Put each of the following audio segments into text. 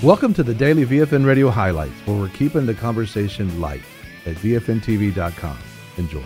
Welcome to the Daily VFN Radio Highlights, where we're keeping the conversation light at VFNTV.com. Enjoy.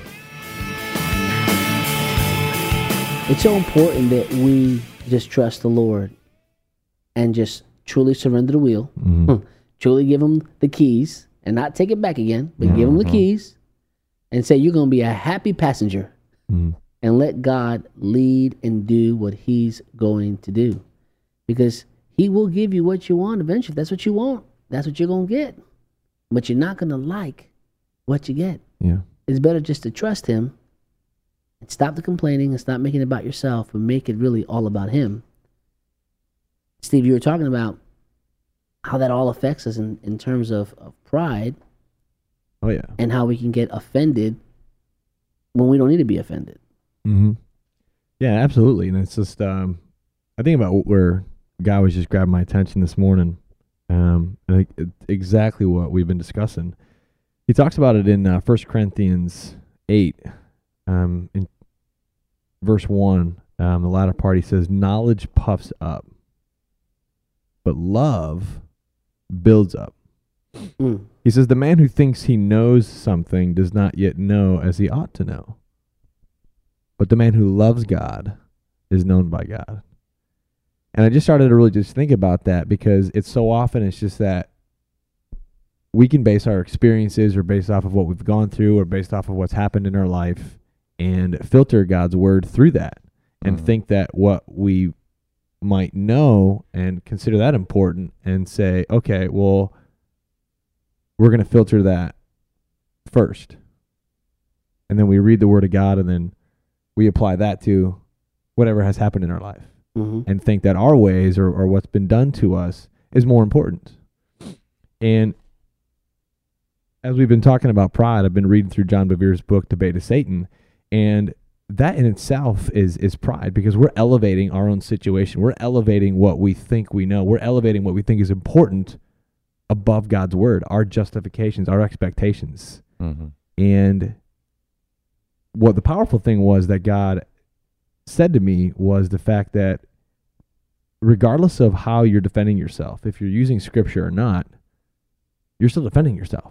It's so important that we just trust the Lord and just truly surrender the wheel, truly give him the keys and not take it back again, but give him the keys and say, you're going to be a happy passenger and let God lead and do what he's going to do, because he will give you what you want eventually. If that's what you want, that's what you're going to get, but you're not going to like what you get. Yeah. It's better just to trust him and stop the complaining and stop making it about yourself, but make it really all about him. Steve, you were talking about how that all affects us in terms of pride. Oh, yeah. And how we can get offended when we don't need to be offended. Yeah, absolutely. And it's just, I think about where God was just grabbing my attention this morning. And exactly what we've been discussing. He talks about it in 1 Corinthians 8. In verse 1, the latter part, he says, knowledge puffs up, but love builds up. He says, the man who thinks he knows something does not yet know as he ought to know. But the man who loves God is known by God. And I just started to really just think about that, because it's so often it's just that we can base our experiences or based off of what we've gone through or based off of what's happened in our life and filter God's word through that and think that what we might know and consider that important and say, okay, well, we're going to filter that first. And then we read the word of God and then we apply that to whatever has happened in our life and think that our ways or what's been done to us is more important. And as we've been talking about pride, I've been reading through John Bevere's book, Debate of Satan, and that in itself is pride, because we're elevating our own situation. We're elevating what we think we know. We're elevating what we think is important above God's word, our justifications, our expectations. And what the powerful thing was that God said to me was the fact that regardless of how you're defending yourself, if you're using scripture or not, you're still defending yourself.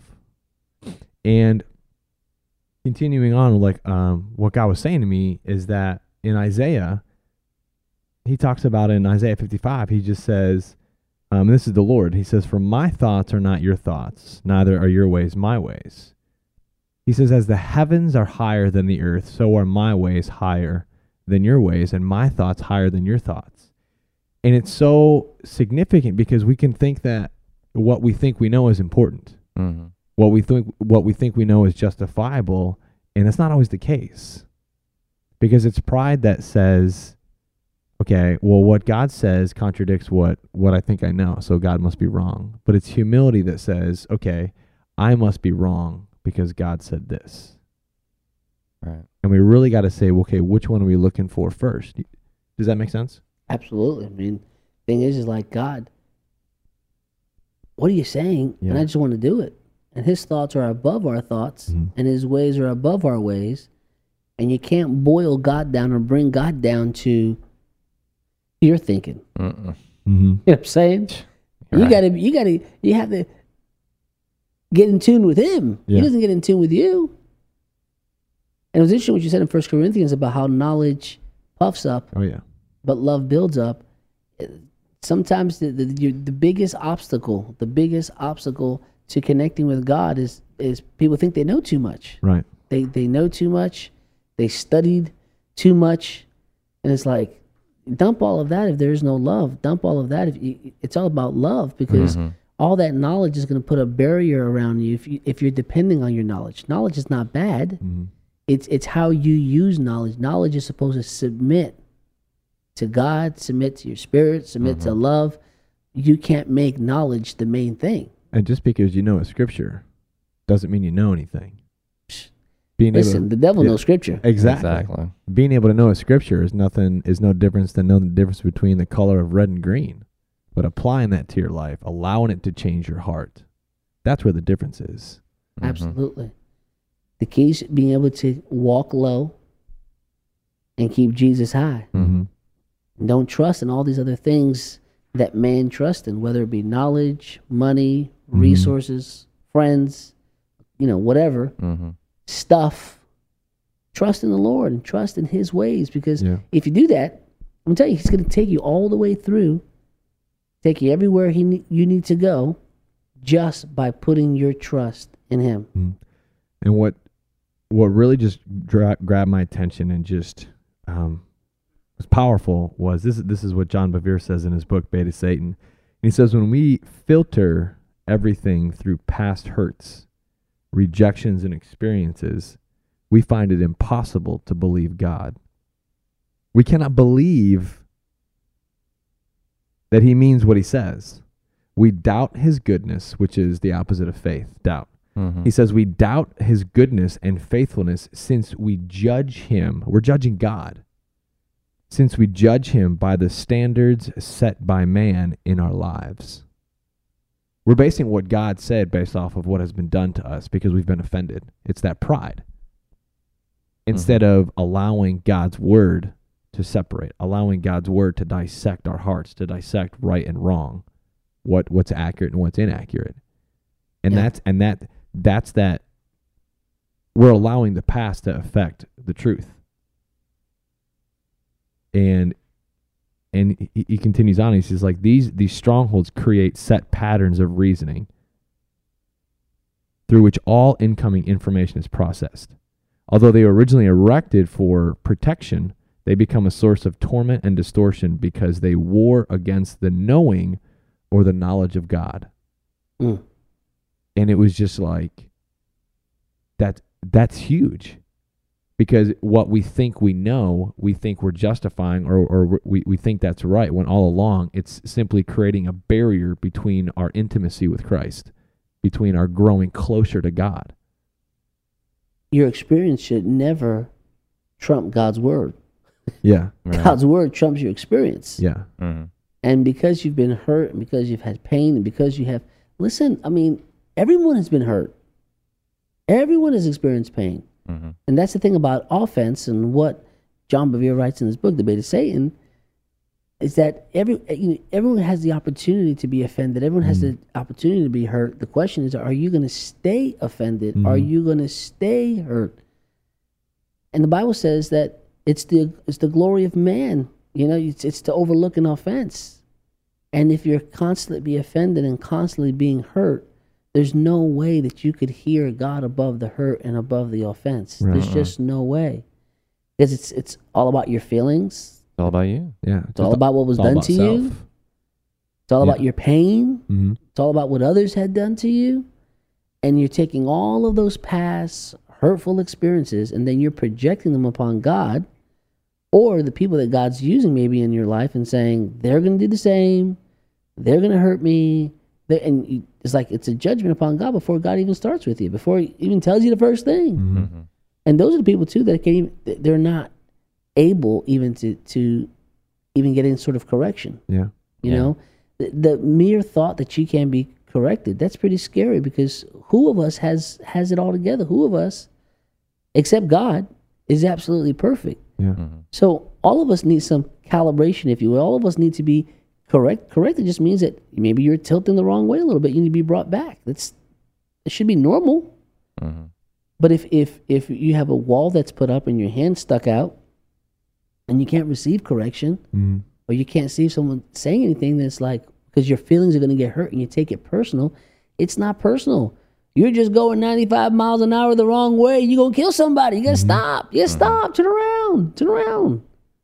And continuing on, like what God was saying to me is that in Isaiah, he talks about in Isaiah 55, he just says, this is the Lord. He says, for my thoughts are not your thoughts, neither are your ways my ways. He says, as the heavens are higher than the earth, so are my ways higher than your ways, and my thoughts higher than your thoughts. And it's so significant because we can think that what we think we know is important. What we think we know is justifiable, and that's not always the case. Because it's pride that says, okay, well, what God says contradicts what I think I know, so God must be wrong. But it's humility that says, okay, I must be wrong because God said this. Right. And we really got to say, okay, which one are we looking for first? Does that make sense? Absolutely. I mean, the thing is like, God, what are you saying? Yeah. And I just want to do it. And his thoughts are above our thoughts, and his ways are above our ways. And you can't boil God down or bring God down to your thinking. You know what I'm saying? Right. You have to get in tune with him. Yeah. He doesn't get in tune with you. And it was interesting what you said in 1 Corinthians about how knowledge puffs up, Oh, yeah. but love builds up. Sometimes the biggest obstacle to connecting with God is people think they know too much. Right. They know too much. They studied too much. And it's like, dump all of that if there is no love. Dump all of that it's all about love, because all that knowledge is going to put a barrier around you if you're depending on your knowledge. Knowledge is not bad. It's how you use knowledge. Knowledge is supposed to submit to God, submit to your spirit, submit to love. You can't make knowledge the main thing. And just because you know a scripture doesn't mean you know anything. Listen, the devil knows scripture. Exactly. Being able to know a scripture is no difference than knowing the difference between the color of red and green. But applying that to your life, allowing it to change your heart, that's where the difference is. Absolutely. The key is being able to walk low and keep Jesus high. Don't trust in all these other things that man trusts in, whether it be knowledge, money, resources, friends, whatever, stuff. Trust in the Lord and trust in his ways, because if you do that, I'm telling you, he's going to take you all the way through, take you everywhere you need to go, just by putting your trust in him. And what really just grabbed my attention and just was powerful was this is what John Bevere says in his book, Beta Satan. And he says, when we filter everything through past hurts, rejections, and experiences, we find it impossible to believe God. We cannot believe that he means what he says. We doubt his goodness, which is the opposite of faith, doubt. He says we doubt his goodness and faithfulness since we judge him. We're judging God. Since we judge him by the standards set by man in our lives. We're basing what God said based off of what has been done to us because we've been offended. It's that pride. Instead of allowing God's word to separate, allowing God's word to dissect our hearts, to dissect right and wrong, what's accurate and what's inaccurate. And that's that we're allowing the past to affect the truth. And he continues on, he says, like, these strongholds create set patterns of reasoning through which all incoming information is processed. Although they were originally erected for protection, they become a source of torment and distortion because they war against the knowing or the knowledge of God. And it was just like, that's huge. Because what we think we know, we think we're justifying, or we think that's right, when all along it's simply creating a barrier between our intimacy with Christ, between our growing closer to God. Your experience should never trump God's word. Yeah. Right. God's word trumps your experience. Yeah. And because you've been hurt, and because you've had pain, and because you have... Listen, I mean, everyone has been hurt. Everyone has experienced pain. And that's the thing about offense, and what John Bevere writes in his book, The Beta Satan, is that everyone has the opportunity to be offended. Everyone has the opportunity to be hurt. The question is, are you going to stay offended? Are you going to stay hurt? And the Bible says that it's the glory of man. It's to overlook an offense. And if you're constantly being offended and constantly being hurt, there's no way that you could hear God above the hurt and above the offense. Right. There's just no way. Because it's all about your feelings. It's all about you. Yeah. It's all about what was done to you. It's all about your pain. It's all about what others had done to you. And you're taking all of those past hurtful experiences, and then you're projecting them upon God or the people that God's using maybe in your life, and saying, they're going to do the same. They're going to hurt me. And it's like it's a judgment upon God before God even starts with you, before he even tells you the first thing. And those are the people too that they're not able even to even get any sort of correction. Yeah. You know, the mere thought that you can be corrected, that's pretty scary, because who of us has it all together? Who of us, except God, is absolutely perfect? Yeah. So all of us need some calibration, if you will. All of us need to be corrected just means that maybe you're tilting the wrong way a little bit. You need to be brought back. It should be normal. But if you have a wall that's put up and your hand stuck out, and you can't receive correction, or you can't see someone saying anything, that's like, because your feelings are going to get hurt and you take it personal. It's not personal. You're just going 95 miles an hour the wrong way. You're going to kill somebody. You got to stop. You got to stop. Turn around.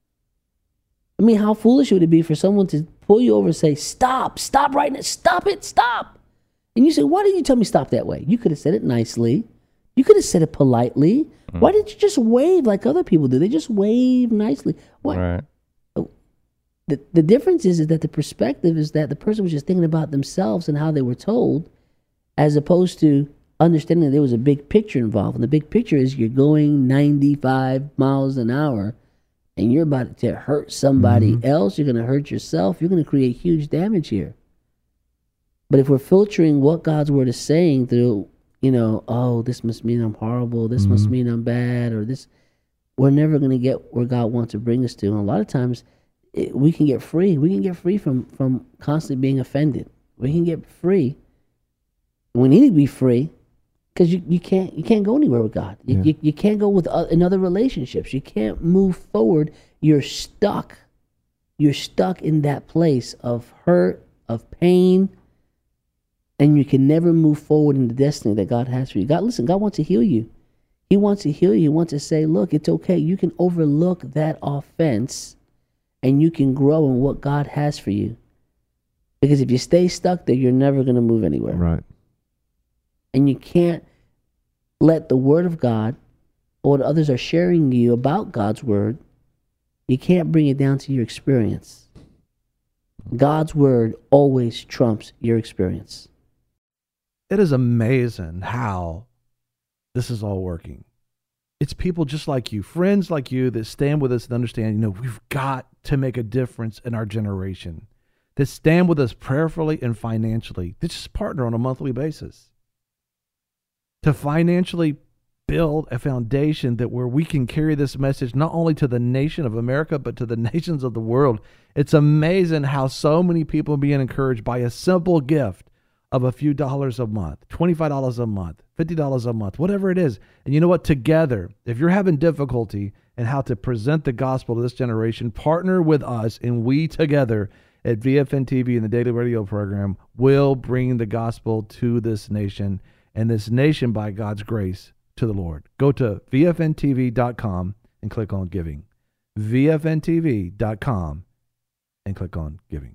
I mean, how foolish would it be for someone to pull you over and say, stop right now, stop it, stop. And you say, why didn't you tell me stop that way? You could have said it nicely. You could have said it politely. Why didn't you just wave like other people do? They just wave nicely. What? Right. The difference is that the perspective is that the person was just thinking about themselves and how they were told, as opposed to understanding that there was a big picture involved. And the big picture is you're going 95 miles an hour, and you're about to hurt somebody else. You're going to hurt yourself. You're going to create huge damage here. But if we're filtering what God's word is saying through, oh, this must mean I'm horrible, this must mean I'm bad, or this, we're never going to get where God wants to bring us to. And a lot of times, we can get free. We can get free from constantly being offended. We can get free. We need to be free because you can't go anywhere with God. You can't go with in other relationships. You can't move forward. You're stuck. You're stuck in that place of hurt, of pain, and you can never move forward in the destiny that God has for you. God wants to heal you. He wants to heal you. He wants to say, look, it's okay. You can overlook that offense and you can grow in what God has for you. Because if you stay stuck there, you're never going to move anywhere. Right. And you can't let the word of God or what others are sharing you about God's word, you can't bring it down to your experience. God's word always trumps your experience. It is amazing how this is all working. It's people just like you, friends like you that stand with us and understand, we've got to make a difference in our generation, that stand with us prayerfully and financially, that just partner on a monthly basis, to financially build a foundation that where we can carry this message not only to the nation of America, but to the nations of the world. It's amazing how so many people are being encouraged by a simple gift of a few dollars a month, $25 a month, $50 a month, whatever it is. And you know what? Together, if you're having difficulty in how to present the gospel to this generation, partner with us, and we together at VFN TV and the Daily Radio program will bring the gospel to this nation, and this nation, by God's grace, to the Lord. Go to VFNTV.com and click on giving. VFNTV.com and click on giving.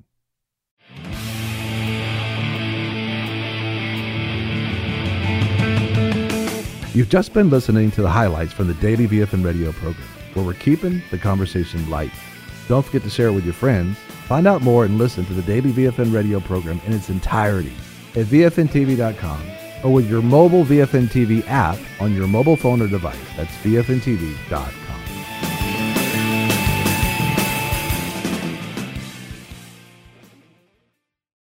You've just been listening to the highlights from the Daily VFN Radio program, where we're keeping the conversation light. Don't forget to share it with your friends. Find out more and listen to the Daily VFN Radio program in its entirety at VFNTV.com or with your mobile VFN TV app on your mobile phone or device. That's VFNTV.com.